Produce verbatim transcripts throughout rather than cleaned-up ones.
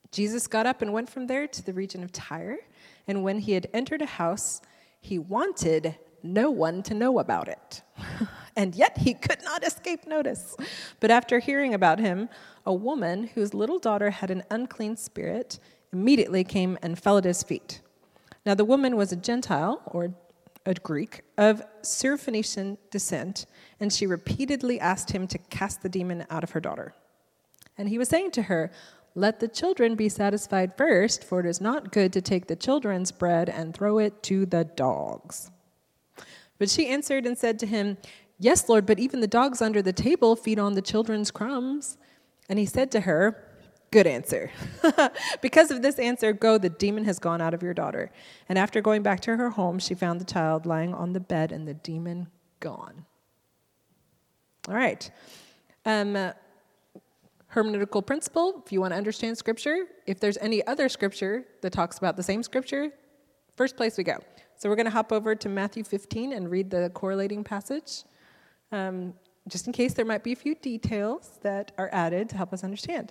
Jesus got up and went from there to the region of Tyre, and when he had entered a house, he wanted no one to know about it. And yet he could not escape notice. But after hearing about him, a woman whose little daughter had an unclean spirit immediately came and fell at his feet. Now the woman was a Gentile, or a Greek, of Syrophoenician descent, and she repeatedly asked him to cast the demon out of her daughter. And he was saying to her, "Let the children be satisfied first, for it is not good to take the children's bread and throw it to the dogs." But she answered and said to him, "Yes, Lord, but even the dogs under the table feed on the children's crumbs." And he said to her, "Good answer. Because of this answer, go, the demon has gone out of your daughter." And after going back to her home, she found the child lying on the bed and the demon gone. All right. Um, uh, hermeneutical principle, if you want to understand Scripture, if there's any other Scripture that talks about the same Scripture, first place we go. So we're going to hop over to Matthew fifteen and read the correlating passage, um, just in case there might be a few details that are added to help us understand.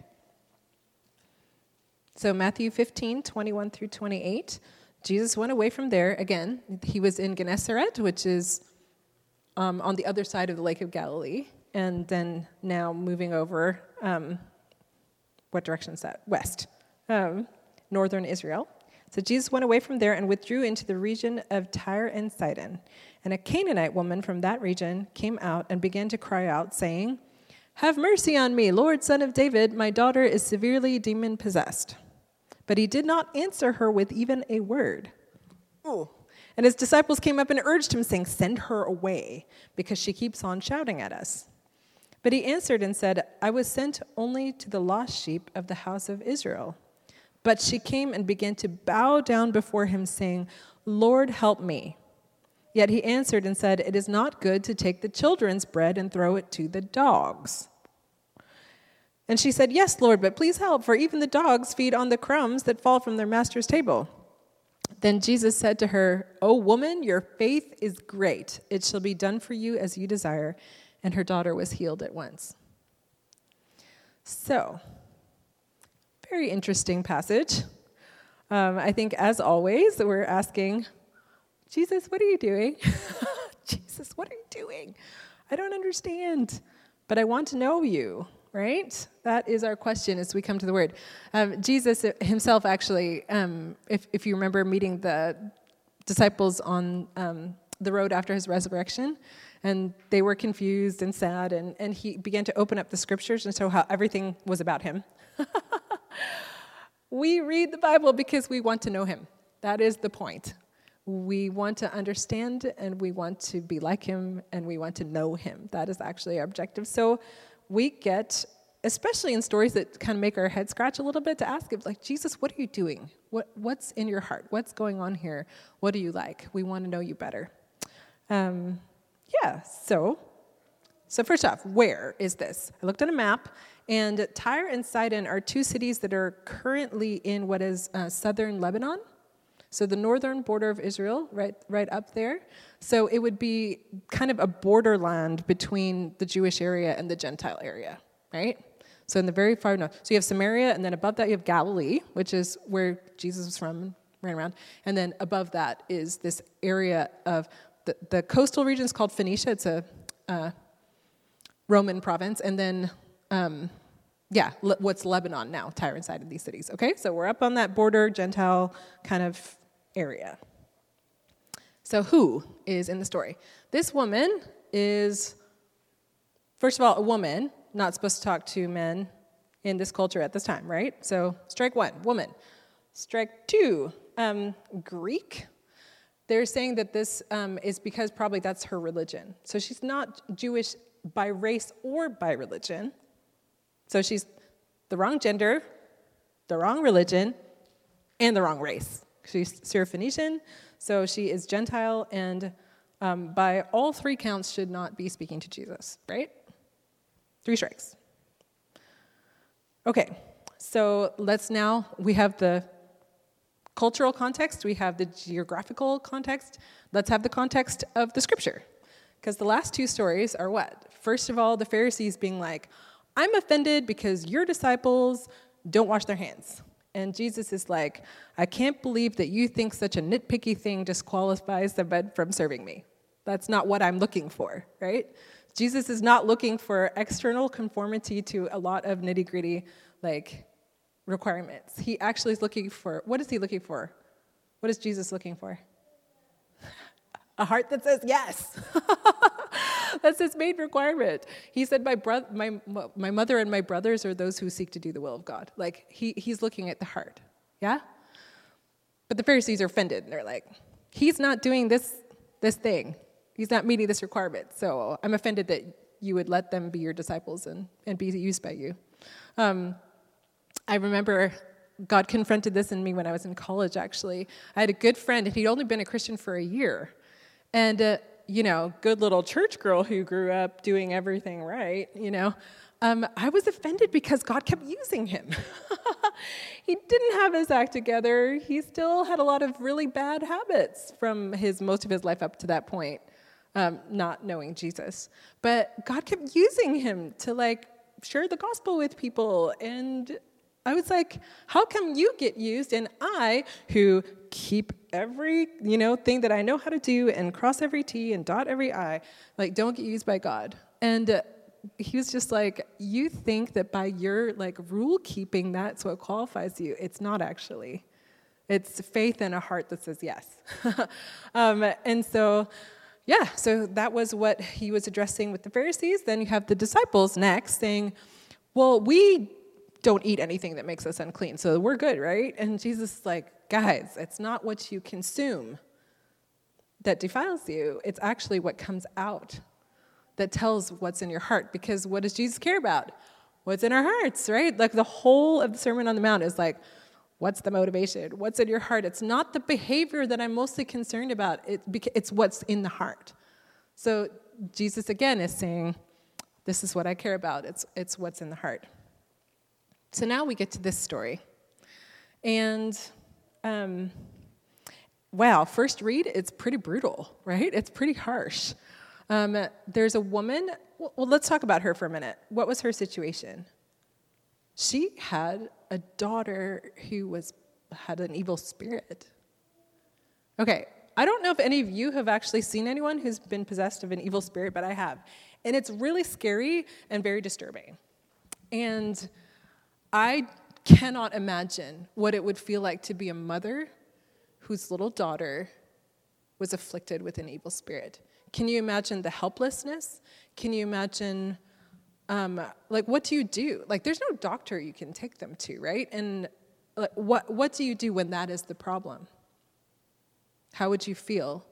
So Matthew fifteen, twenty-one through twenty-eight, Jesus went away from there. Again, he was in Gennesaret, which is um, on the other side of the Lake of Galilee, and then now moving over, um, what direction is that? West, um, northern Israel. So Jesus went away from there and withdrew into the region of Tyre and Sidon. And a Canaanite woman from that region came out and began to cry out, saying, "Have mercy on me, Lord, Son of David. My daughter is severely demon-possessed." But he did not answer her with even a word. Oh. And his disciples came up and urged him, saying, "Send her away, because she keeps on shouting at us." But he answered and said, "I was sent only to the lost sheep of the house of Israel." But she came and began to bow down before him, saying, "Lord, help me." Yet he answered and said, "It is not good to take the children's bread and throw it to the dogs." And she said, "Yes, Lord, but please help, for even the dogs feed on the crumbs that fall from their master's table." Then Jesus said to her, "O woman, your faith is great. It shall be done for you as you desire." And her daughter was healed at once. So, very interesting passage. Um, I think, as always, we're asking, Jesus, what are you doing? Jesus, what are you doing? I don't understand, but I want to know you, right? That is our question as we come to the Word. Um, Jesus himself, actually, um, if, if you remember meeting the disciples on um, the road after his resurrection, and they were confused and sad, and, and he began to open up the Scriptures and show how everything was about him. We read the Bible because we want to know him. That is the point. We want to understand, and we want to be like him, and we want to know him. That is actually our objective. So we get, especially in stories that kind of make our head scratch a little bit, to ask him, like, Jesus, what are you doing? What What's in your heart? What's going on here? What do you like? We want to know you better. Um, yeah, so, so first off, where is this? I looked at a map, and Tyre and Sidon are two cities that are currently in what is uh, southern Lebanon. So the northern border of Israel, right right up there. So it would be kind of a borderland between the Jewish area and the Gentile area, right? So in the very far north. So you have Samaria, and then above that you have Galilee, which is where Jesus was from and ran around. And then above that is this area of, the, the coastal region is called Phoenicia. It's a uh, Roman province. And then, um, yeah, le- what's Lebanon now, Tyre and Sidon, these cities. Okay, so we're up on that border, Gentile kind of area. So who is in the story? This woman is, first of all, a woman, not supposed to talk to men in this culture at this time, right? So strike one, woman. Strike two, um, Greek. They're saying that this um, is because probably that's her religion. So she's not Jewish by race or by religion. So she's the wrong gender, the wrong religion, and the wrong race. She's Syrophoenician, so she is Gentile, and um, by all three counts should not be speaking to Jesus, right? Three strikes. Okay, so let's now, we have the cultural context, we have the geographical context, let's have the context of the Scripture. Because the last two stories are what? First of all, the Pharisees being like, I'm offended because your disciples don't wash their hands. And Jesus is like, I can't believe that you think such a nitpicky thing disqualifies the men from serving me. That's not what I'm looking for, right? Jesus is not looking for external conformity to a lot of nitty-gritty, like, requirements. He actually is looking for, what is he looking for? What is Jesus looking for? A heart that says yes. That's his main requirement. He said, my bro- my my mother and my brothers are those who seek to do the will of God. Like, he he's looking at the heart, yeah? But the Pharisees are offended, and they're like, he's not doing this this thing. He's not meeting this requirement. So I'm offended that you would let them be your disciples and, and be used by you. Um, I remember God confronted this in me when I was in college, actually. I had a good friend, and he'd only been a Christian for a year. And, uh, you know, good little church girl who grew up doing everything right, you know. Um, I was offended because God kept using him. He didn't have his act together. He still had a lot of really bad habits from his most of his life up to that point, um, not knowing Jesus. But God kept using him to, like, share the gospel with people. And I was like, how come you get used and I, who keep every, you know, thing that I know how to do and cross every T and dot every I, like, don't get used by God? And uh, he was just like, you think that by your, like, rule keeping, that's what qualifies you. It's not actually. It's faith and a heart that says yes. um, and so, yeah, so that was what he was addressing with the Pharisees. Then you have the disciples next saying, well, we don't eat anything that makes us unclean, so we're good, right? And Jesus is like, guys, it's not what you consume that defiles you. It's actually what comes out that tells what's in your heart. Because what does Jesus care about? What's in our hearts, right? Like, the whole of the Sermon on the Mount is like, what's the motivation? What's in your heart? It's not the behavior that I'm mostly concerned about. It, it's what's in the heart. So Jesus, again, is saying, this is what I care about. It's, it's what's in the heart. So now we get to this story. And, um, wow, first read, it's pretty brutal, right? It's pretty harsh. Um, there's a woman, well, let's talk about her for a minute. What was her situation? She had a daughter who was had an evil spirit. Okay, I don't know if any of you have actually seen anyone who's been possessed of an evil spirit, but I have. And it's really scary and very disturbing. And I cannot imagine what it would feel like to be a mother whose little daughter was afflicted with an evil spirit. Can you imagine the helplessness? Can you imagine, um, like, what do you do? Like, there's no doctor you can take them to, right? And like, what what do you do when that is the problem? How would you feel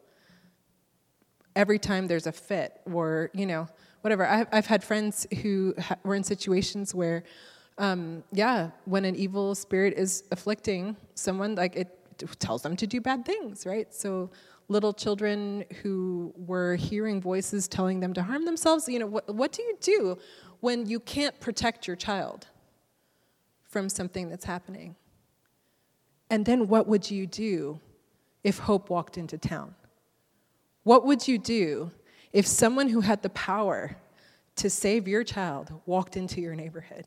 every time there's a fit or, you know, whatever? I've, I've had friends who ha- were in situations where, um, yeah, when an evil spirit is afflicting someone, like, it tells them to do bad things, right? So little children who were hearing voices telling them to harm themselves, you know, what, what do you do when you can't protect your child from something that's happening? And then what would you do if Hope walked into town? What would you do if someone who had the power to save your child walked into your neighborhood?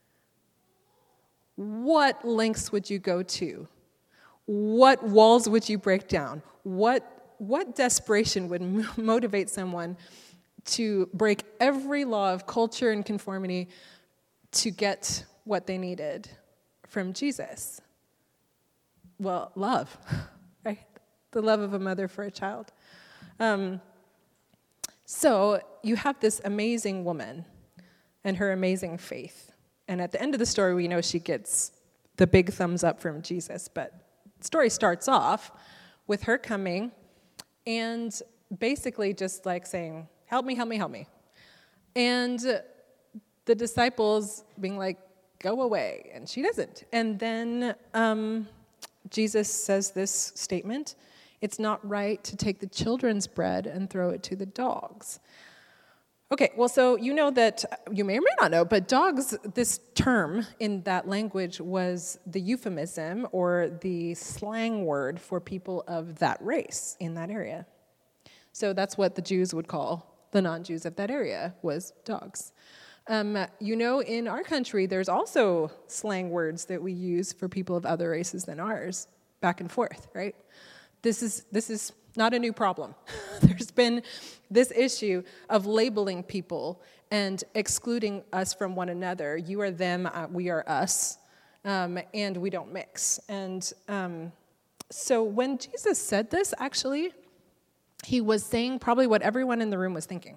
What lengths would you go to? What walls would you break down? What what desperation would m- motivate someone to break every law of culture and conformity to get what they needed from Jesus? Well, love, right? The love of a mother for a child. Um, so you have this amazing woman and her amazing faith. And at the end of the story, we know she gets the big thumbs up from Jesus, but the story starts off with her coming and basically just like saying, help me, help me, help me. And the disciples being like, go away. And she doesn't. And then um, Jesus says this statement, it's not right to take the children's bread and throw it to the dogs. Okay, well, so you know that, you may or may not know, but dogs, this term in that language was the euphemism or the slang word for people of that race in that area. So that's what the Jews would call the non-Jews of that area, was dogs. Um, you know, in our country, there's also slang words that we use for people of other races than ours, back and forth, right? This is this is not a new problem. There's been this issue of labeling people and excluding us from one another. You are them, uh, we are us, um, and we don't mix. And um, so when Jesus said this, actually, he was saying probably what everyone in the room was thinking.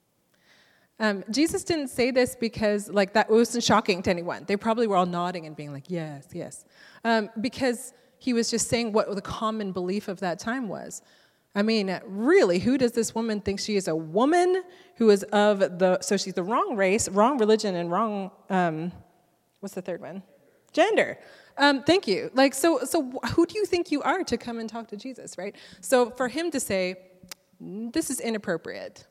Um, Jesus didn't say this because, like, that wasn't shocking to anyone. They probably were all nodding and being like, yes, yes. Um, because he was just saying what the common belief of that time was. I mean, really, who does this woman think she is? A woman who is of the, so she's the wrong race, wrong religion, and wrong, um, what's the third one? Gender. Um, thank you. Like, so, so who do you think you are to come and talk to Jesus, right? So for him to say, this is inappropriate.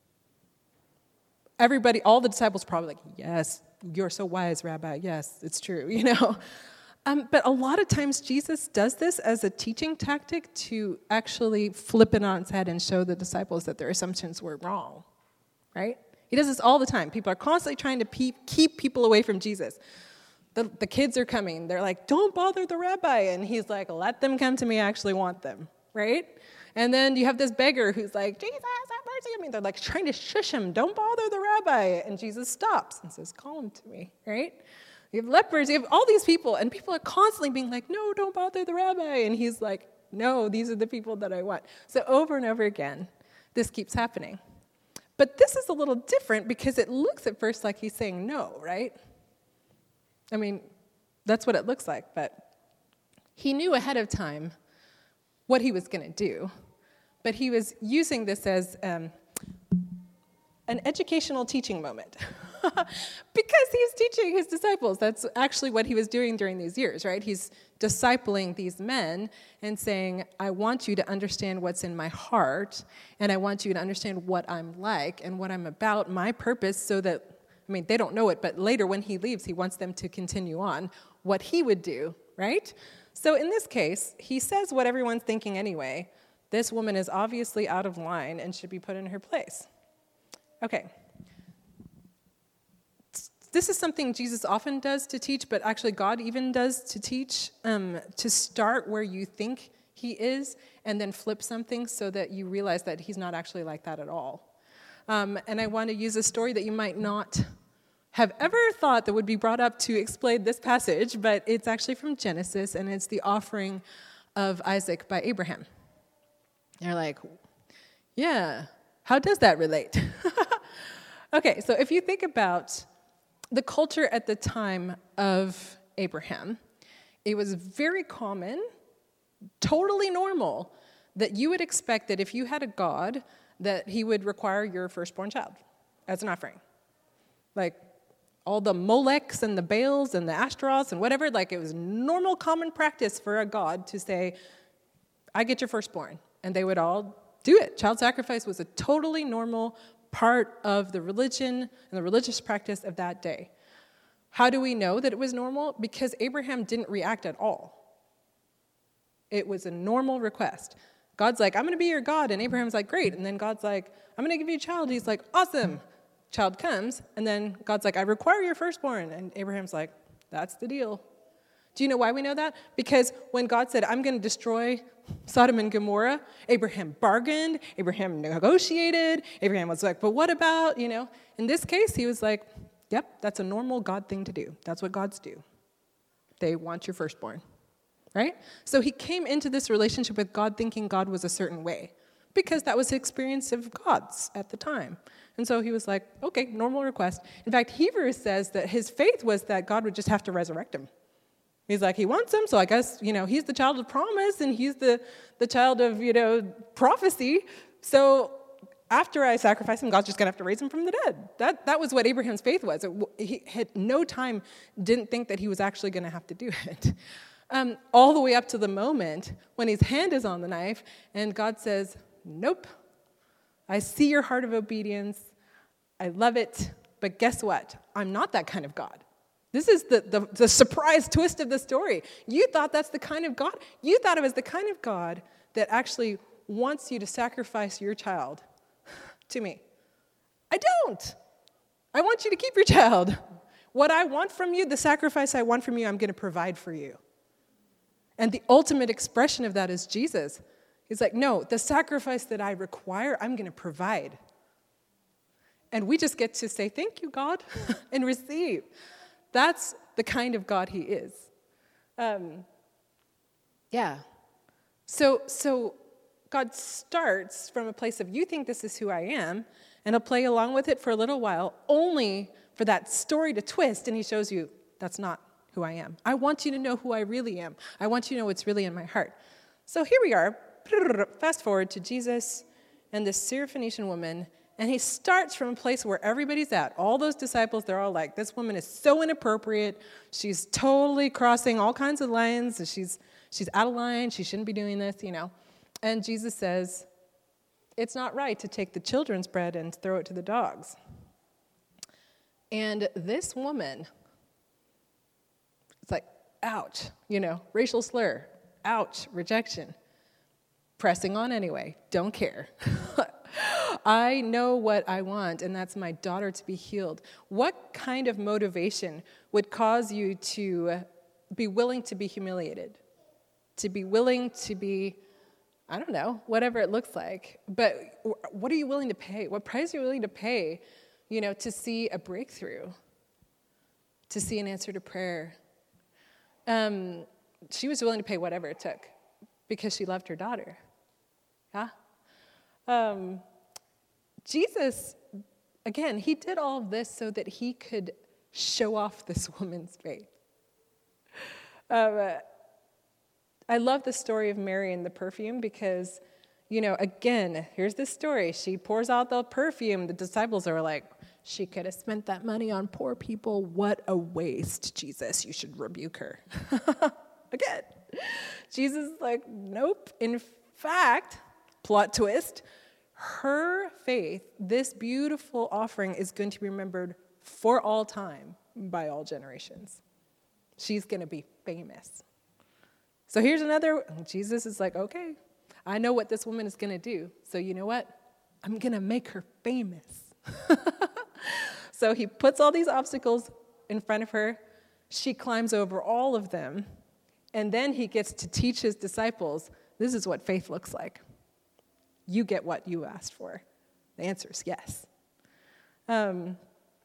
Everybody, all the disciples probably like, yes, you're so wise, Rabbi. Yes, it's true, you know. Um, but a lot of times Jesus does this as a teaching tactic to actually flip it on its head and show the disciples that their assumptions were wrong, right? He does this all the time. People are constantly trying to pe- keep people away from Jesus. The, the kids are coming. They're like, don't bother the rabbi. And he's like, let them come to me. I actually want them, right? And then you have this beggar who's like, Jesus, have mercy on me. They're like trying to shush him. Don't bother the rabbi. And Jesus stops and says, call him to me, right? You have lepers. You have all these people. And people are constantly being like, no, don't bother the rabbi. And he's like, no, these are the people that I want. So over and over again, this keeps happening. But this is a little different because it looks at first like he's saying no, right? I mean, that's what it looks like. But he knew ahead of time what he was going to do. But he was using this as um, an educational teaching moment because he's teaching his disciples. That's actually what he was doing during these years, right? He's discipling these men and saying, I want you to understand what's in my heart, and I want you to understand what I'm like and what I'm about, my purpose, so that, I mean, they don't know it, but later when he leaves, he wants them to continue on what he would do, right? So in this case, he says what everyone's thinking anyway. This woman is obviously out of line and should be put in her place. Okay. This is something Jesus often does to teach, but actually God even does to teach, um, to start where you think he is and then flip something so that you realize that he's not actually like that at all. Um, and I want to use a story that you might not have ever thought that would be brought up to explain this passage, but it's actually from Genesis, and it's the offering of Isaac by Abraham. You're like, yeah, how does that relate? Okay, so if you think about the culture at the time of Abraham, it was very common, totally normal, that you would expect that if you had a God, that he would require your firstborn child as an offering. Like, all the Molechs and the Baals and the Ashtaroths and whatever, like it was normal common practice for a god to say, I get your firstborn. And they would all do it. Child sacrifice was a totally normal part of the religion and the religious practice of that day. How do we know that it was normal? Because Abraham didn't react at all. It was a normal request. God's like, I'm going to be your God. And Abraham's like, great. And then God's like, I'm going to give you a child. He's like, awesome. Child comes, and then God's like, I require your firstborn. And Abraham's like, that's the deal. Do you know why we know that? Because when God said, I'm going to destroy Sodom and Gomorrah, Abraham bargained, Abraham negotiated, Abraham was like, but what about, you know? In this case, he was like, yep, that's a normal God thing to do. That's what gods do. They want your firstborn, right? So he came into this relationship with God thinking God was a certain way, because that was his experience of gods at the time. And so he was like, okay, normal request. In fact, Hebrews says that his faith was that God would just have to resurrect him. He's like, he wants him, so I guess, you know, he's the child of promise, and he's the, the child of, you know, prophecy. So after I sacrifice him, God's just going to have to raise him from the dead. That that was what Abraham's faith was. It, he had no time didn't think that he was actually going to have to do it. Um, all the way up to the moment when his hand is on the knife, and God says, nope. I see your heart of obedience. I love it. But guess what? I'm not that kind of God. This is the, the, the surprise twist of the story. You thought that's the kind of God? You thought it was the kind of God that actually wants you to sacrifice your child to me. I don't. I want you to keep your child. What I want from you, the sacrifice I want from you, I'm going to provide for you. And the ultimate expression of that is Jesus. He's like, no, the sacrifice that I require, I'm going to provide. And we just get to say, thank you, God, and receive. That's the kind of God he is. Um, yeah. So, so God starts from a place of, you think this is who I am, and he'll play along with it for a little while, only for that story to twist, and he shows you, that's not who I am. I want you to know who I really am. I want you to know what's really in my heart. So here we are, fast forward to Jesus and this Syrophoenician woman, and he starts from a place where everybody's at. All those disciples, they're all like, this woman is so inappropriate. She's totally crossing all kinds of lines. She's, she's out of line. She shouldn't be doing this, you know. And Jesus says, it's not right to take the children's bread and throw it to the dogs. And this woman, it's like, ouch, you know, racial slur, ouch, rejection. Pressing on anyway, don't care. I know what I want, and that's my daughter to be healed. What kind of motivation would cause you to be willing to be humiliated? To be willing to be, I don't know, whatever it looks like. But what are you willing to pay? What price are you willing to pay, you know, to see a breakthrough? To see an answer to prayer? Um, she was willing to pay whatever it took because she loved her daughter. Yeah? Um, Jesus, again, he did all of this so that he could show off this woman's faith. Um, I love the story of Mary and the perfume because, you know, again, here's the story. She pours out the perfume. The disciples are like, she could have spent that money on poor people. What a waste, Jesus. You should rebuke her. Again, Jesus is like, nope. In fact, plot twist, her faith, this beautiful offering is going to be remembered for all time by all generations. She's going to be famous. So here's another, Jesus is like, okay, I know what this woman is going to do. So you know what? I'm going to make her famous. So he puts all these obstacles in front of her. She climbs over all of them. And then he gets to teach his disciples, this is what faith looks like. You get what you asked for. The answer is yes. Um,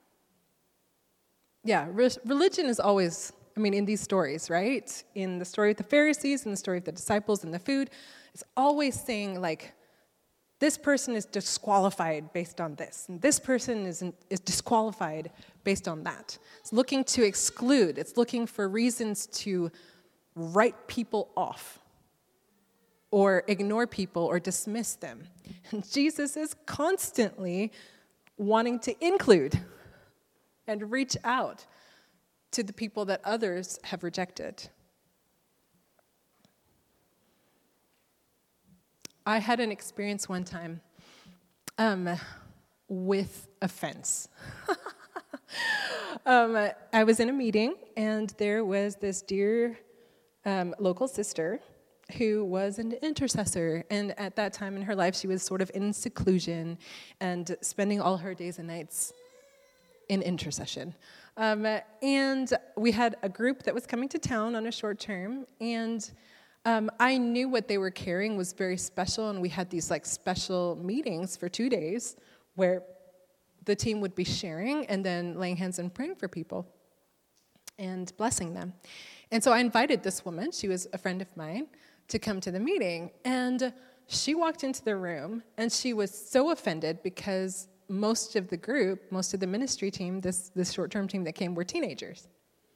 yeah, re- religion is always, I mean, in these stories, right? In the story of the Pharisees, in the story of the disciples and the food, it's always saying, like, this person is disqualified based on this, and this person is, is disqualified based on that. It's looking to exclude. It's looking for reasons to write people off or ignore people or dismiss them. And Jesus is constantly wanting to include and reach out to the people that others have rejected. I had an experience one time um, with offense. um, I was in a meeting, and there was this dear um, local sister who was an intercessor. And at that time in her life, she was sort of in seclusion and spending all her days and nights in intercession. Um, and we had a group that was coming to town on a short term, and Um, I knew what they were carrying was very special, and we had these like special meetings for two days where the team would be sharing and then laying hands and praying for people and blessing them. And so I invited this woman, she was a friend of mine, to come to the meeting. And she walked into the room, and she was so offended because most of the group, most of the ministry team, this, this short-term team that came, were teenagers.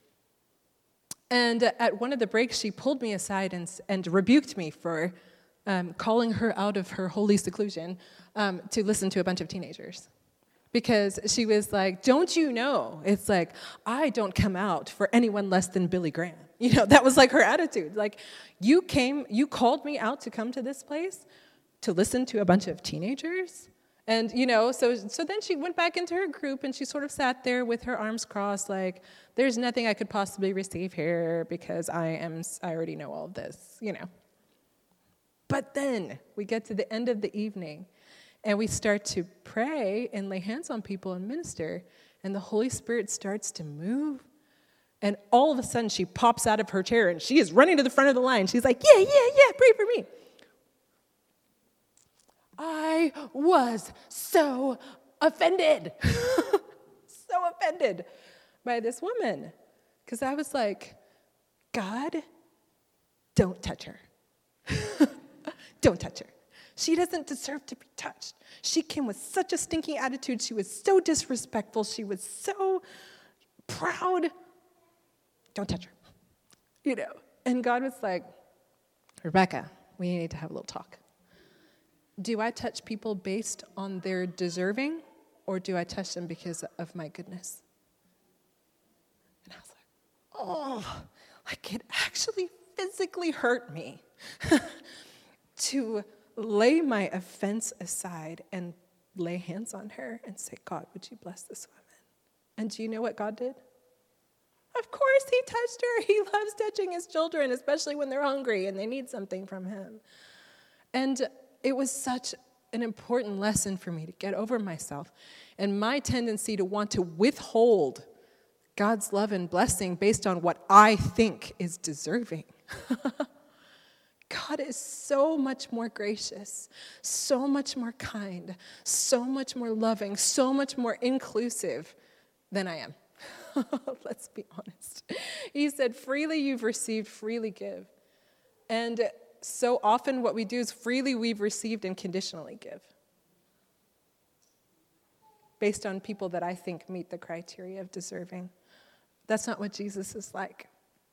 And at one of the breaks, she pulled me aside and, and rebuked me for um, calling her out of her holy seclusion um, to listen to a bunch of teenagers. Because she was like, don't you know? It's like, I don't come out for anyone less than Billy Graham. You know, that was like her attitude. Like, you came, you called me out to come to this place to listen to a bunch of teenagers? And, you know, so so then she went back into her group, and she sort of sat there with her arms crossed, like, there's nothing I could possibly receive here because I am, I already know all of this, you know. But then we get to the end of the evening, and we start to pray and lay hands on people and minister, and the Holy Spirit starts to move. And all of a sudden, she pops out of her chair, and she is running to the front of the line. She's like, yeah, yeah, yeah, pray for me. I was so offended, so offended by this woman. Because I was like, God, don't touch her. Don't touch her. She doesn't deserve to be touched. She came with such a stinky attitude. She was so disrespectful. She was so proud. Don't touch her. You know. And God was like, Rebecca, we need to have a little talk. Do I touch people based on their deserving, or do I touch them because of my goodness? And I was like, oh, like it actually physically hurt me to lay my offense aside and lay hands on her and say, God, would you bless this woman? And do you know what God did? Of course he touched her. He loves touching his children, especially when they're hungry and they need something from him. And it was such an important lesson for me to get over myself and my tendency to want to withhold God's love and blessing based on what I think is deserving. God is so much more gracious, so much more kind, so much more loving, so much more inclusive than I am. Let's be honest. He said, freely you've received, freely give. And so often what we do is freely we've received and conditionally give, based on people that I think meet the criteria of deserving. That's not what Jesus is like.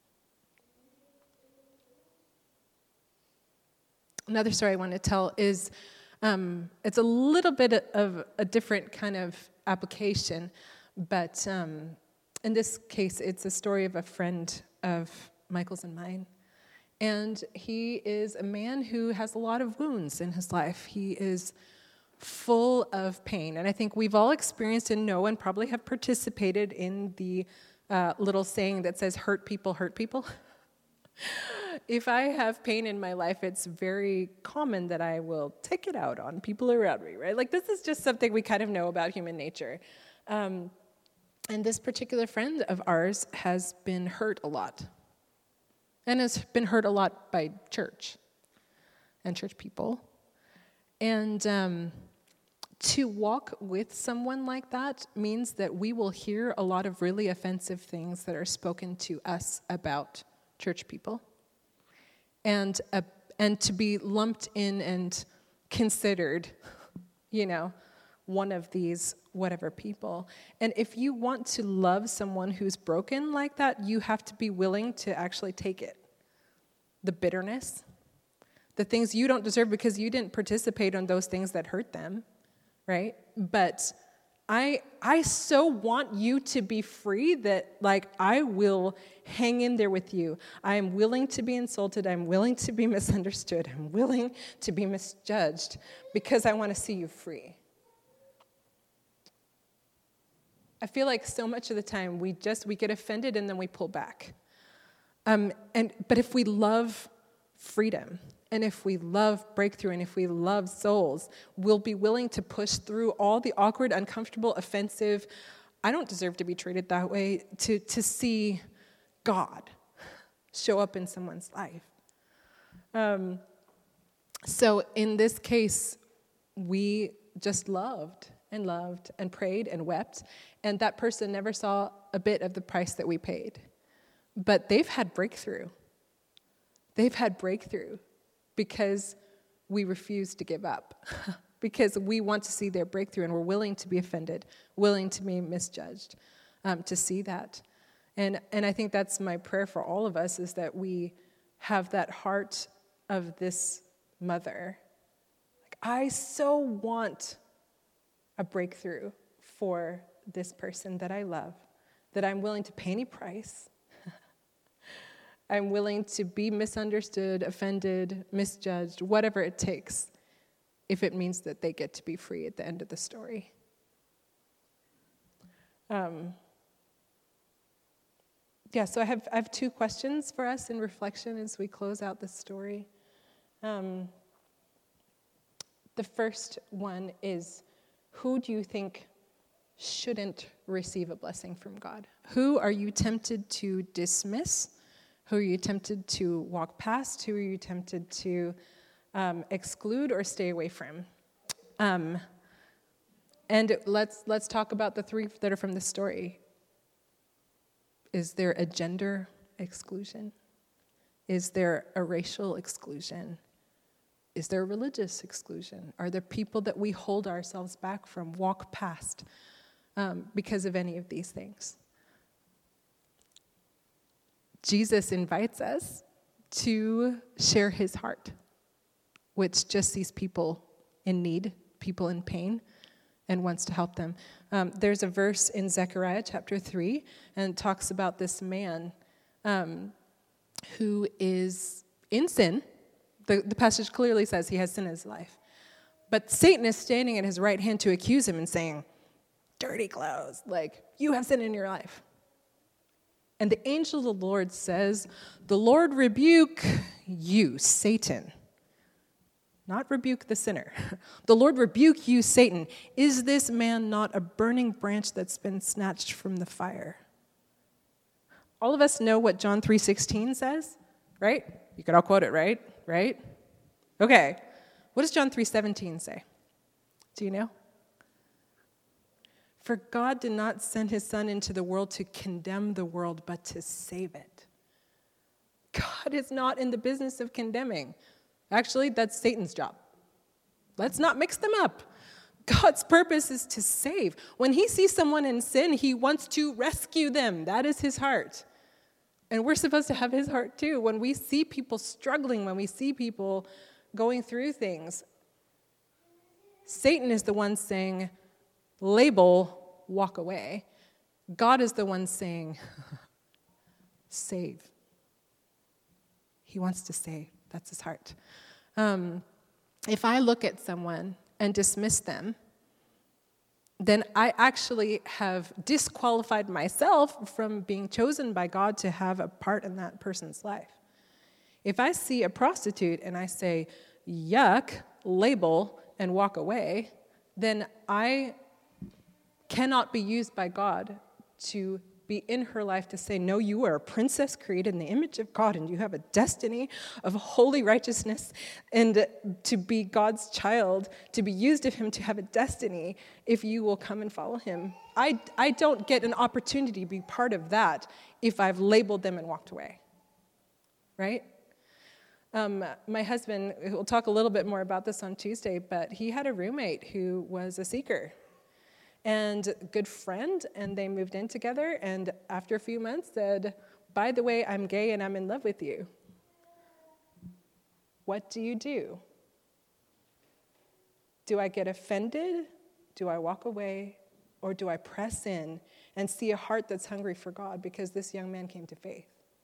Another story I want to tell is, um, it's a little bit of a different kind of application, but um, in this case, it's a story of a friend of Michael's and mine. And he is a man who has a lot of wounds in his life. He is full of pain. And I think we've all experienced and know and probably have participated in the uh, little saying that says, hurt people, hurt people. If I have pain in my life, it's very common that I will take it out on people around me, right? Like, this is just something we kind of know about human nature. Um, and this particular friend of ours has been hurt a lot. And has been hurt a lot by church and church people. And um, to walk with someone like that means that we will hear a lot of really offensive things that are spoken to us about church people. And uh, and to be lumped in and considered, you know, one of these whatever people. And if you want to love someone who's broken like that, you have to be willing to actually take it. The bitterness, the things you don't deserve because you didn't participate on those things that hurt them, right? But I I so want you to be free that, like, I will hang in there with you. I am willing to be insulted. I'm willing to be misunderstood. I'm willing to be misjudged because I want to see you free. I feel like so much of the time we just, we get offended and then we pull back. Um, and but if we love freedom, and if we love breakthrough, and if we love souls, we'll be willing to push through all the awkward, uncomfortable, offensive, I don't deserve to be treated that way, to, to see God show up in someone's life. Um, so in this case, we just loved and loved and prayed and wept, and that person never saw a bit of the price that we paid. But they've had breakthrough. They've had breakthrough because we refuse to give up, because we want to see their breakthrough, and we're willing to be offended, willing to be misjudged, um, to see that. And and I think that's my prayer for all of us, is that we have that heart of this mother. Like, I so want a breakthrough for this person that I love, that I'm willing to pay any price. I'm willing to be misunderstood, offended, misjudged, whatever it takes, if it means that they get to be free at the end of the story. Um, yeah, so I have I have two questions for us in reflection as we close out this story. Um, the first one is, who do you think shouldn't receive a blessing from God? Who are you tempted to dismiss? Who are you tempted to walk past? Who are you tempted to um, exclude or stay away from? Um, and let's let's talk about the three that are from the story. Is there a gender exclusion? Is there a racial exclusion? Is there a religious exclusion? Are there people that we hold ourselves back from, walk past, um, because of any of these things? Jesus invites us to share his heart, which just sees people in need, people in pain, and wants to help them. Um, there's a verse in Zechariah chapter three, and it talks about this man um, who is in sin. The, the passage clearly says he has sin in his life. But Satan is standing at his right hand to accuse him and saying, dirty clothes, like, you have sin in your life. And the angel of the Lord says, the Lord rebuke you, Satan. Not rebuke the sinner. The Lord rebuke you, Satan. Is this man not a burning branch that's been snatched from the fire? All of us know what John three sixteen says, right? You could all quote it, right? Right? Okay. What does John three seventeen say? Do you know? For God did not send his Son into the world to condemn the world, but to save it. God is not in the business of condemning. Actually, that's Satan's job. Let's not mix them up. God's purpose is to save. When he sees someone in sin, he wants to rescue them. That is his heart. And we're supposed to have his heart too. When we see people struggling, when we see people going through things, Satan is the one saying, label, walk away. God is the one saying, save. He wants to save. That's his heart. Um, if I look at someone and dismiss them, then I actually have disqualified myself from being chosen by God to have a part in that person's life. If I see a prostitute and I say, yuck, label, and walk away, then I cannot be used by God to be in her life to say, no, you are a princess created in the image of God, and you have a destiny of holy righteousness, and to be God's child, to be used of him, to have a destiny if you will come and follow him. I, I don't get an opportunity to be part of that if I've labeled them and walked away, right? Um, my husband, we'll talk a little bit more about this on Tuesday, but he had a roommate who was a seeker and a good friend, and they moved in together, and after a few months said, by the way, I'm gay and I'm in love with you. What do you do? Do I get offended? Do I walk away? Or do I press in and see a heart that's hungry for God because this young man came to faith?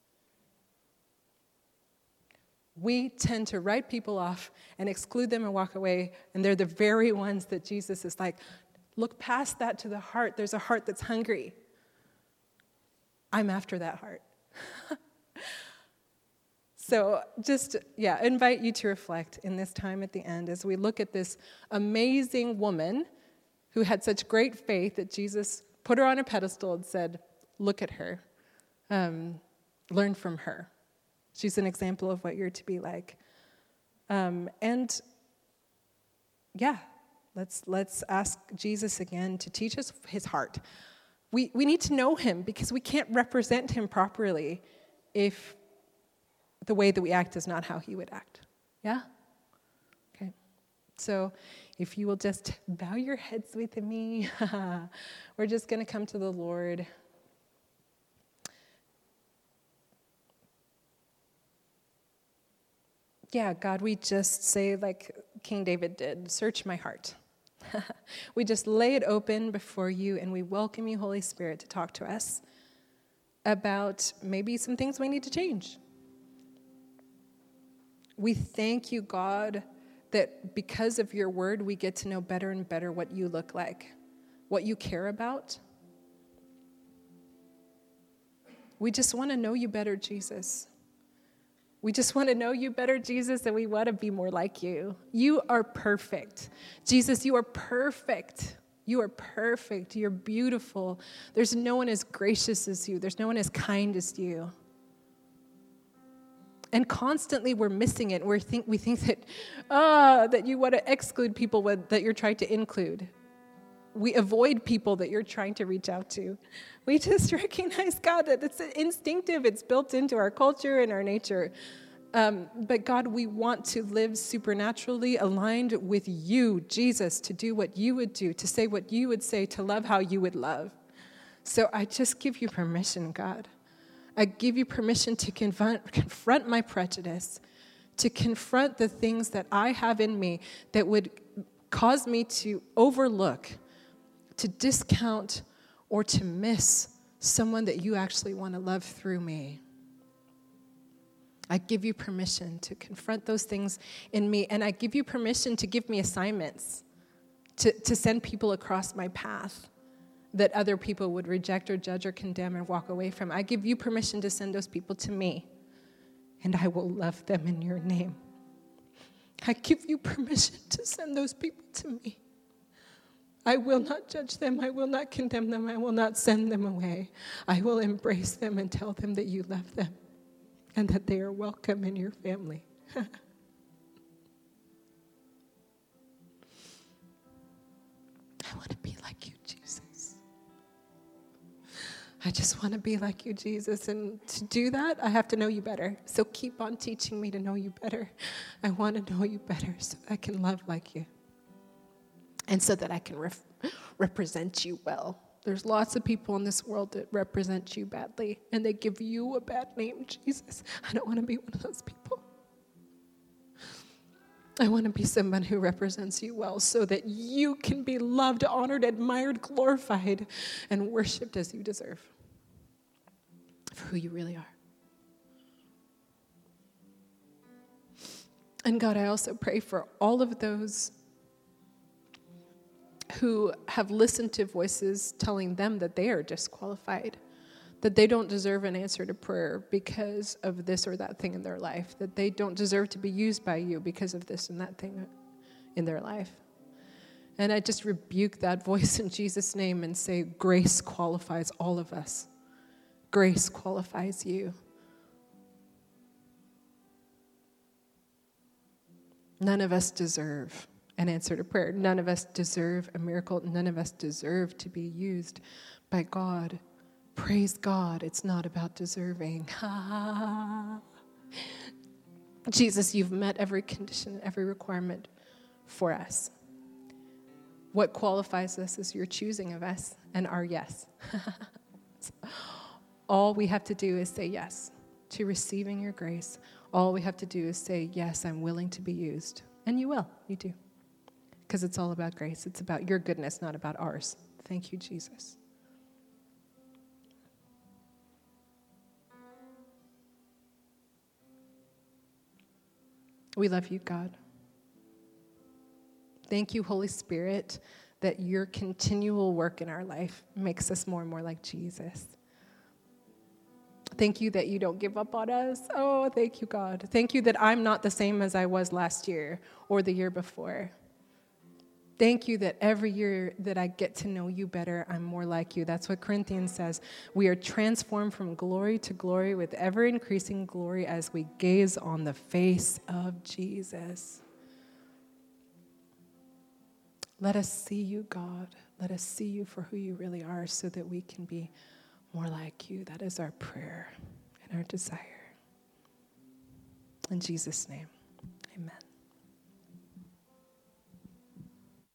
We tend to write people off and exclude them and walk away, and they're the very ones that Jesus is like, look past that to the heart. There's a heart that's hungry. I'm after that heart. So just, yeah, invite you to reflect in this time at the end as we look at this amazing woman who had such great faith that Jesus put her on a pedestal and said, look at her. Um, learn from her. She's an example of what you're to be like. Um, and, yeah, let's let's ask Jesus again to teach us his heart. We we need to know him because we can't represent him properly if the way that we act is not how he would act. Yeah? Okay. So if you will just bow your heads with me, we're just going to come to the Lord. Yeah, God, we just say like King David did, search my heart. We just lay it open before you, and we welcome you, Holy Spirit, to talk to us about maybe some things we need to change. We thank you, God, that because of your word, we get to know better and better what you look like, what you care about. We just want to know you better, Jesus. We just want to know you better, Jesus, and we want to be more like you. You are perfect. Jesus, you are perfect. You are perfect. You're beautiful. There's no one as gracious as you. There's no one as kind as you. And constantly we're missing it. We think we think that, ah, that you want to exclude people with, that you're trying to include. We avoid people that you're trying to reach out to. We just recognize, God, that it's instinctive. It's built into our culture and our nature. Um, but God, we want to live supernaturally aligned with you, Jesus, to do what you would do, to say what you would say, to love how you would love. So I just give you permission, God. I give you permission to confront, confront my prejudice, to confront the things that I have in me that would cause me to overlook, to discount, or to miss someone that you actually want to love through me. I give you permission to confront those things in me, and I give you permission to give me assignments, to, to send people across my path that other people would reject or judge or condemn and walk away from. I give you permission to send those people to me, and I will love them in your name. I give you permission to send those people to me. I will not judge them. I will not condemn them. I will not send them away. I will embrace them and tell them that you love them and that they are welcome in your family. I want to be like you, Jesus. I just want to be like you, Jesus. And to do that, I have to know you better. So keep on teaching me to know you better. I want to know you better so I can love like you. And so that I can ref- represent you well. There's lots of people in this world that represent you badly, and they give you a bad name, Jesus. I don't want to be one of those people. I want to be someone who represents you well so that you can be loved, honored, admired, glorified, and worshiped as you deserve for who you really are. And God, I also pray for all of those who have listened to voices telling them that they are disqualified, that they don't deserve an answer to prayer because of this or that thing in their life, that they don't deserve to be used by you because of this and that thing in their life. And I just rebuke that voice in Jesus' name and say, grace qualifies all of us. Grace qualifies you. None of us deserve an answer to prayer. None of us deserve a miracle. None of us deserve to be used by God. Praise God. It's not about deserving. Jesus, you've met every condition, every requirement for us. What qualifies us is your choosing of us and our yes. All we have to do is say yes to receiving your grace. All we have to do is say, yes, I'm willing to be used. And you will. You do. Because it's all about grace. It's about your goodness, not about ours. Thank you, Jesus. We love you, God. Thank you, Holy Spirit, that your continual work in our life makes us more and more like Jesus. Thank you that you don't give up on us. Oh, thank you, God. Thank you that I'm not the same as I was last year or the year before. Thank you that every year that I get to know you better, I'm more like you. That's what Corinthians says. We are transformed from glory to glory with ever-increasing glory as we gaze on the face of Jesus. Let us see you, God. Let us see you for who you really are so that we can be more like you. That is our prayer and our desire. In Jesus' name, amen.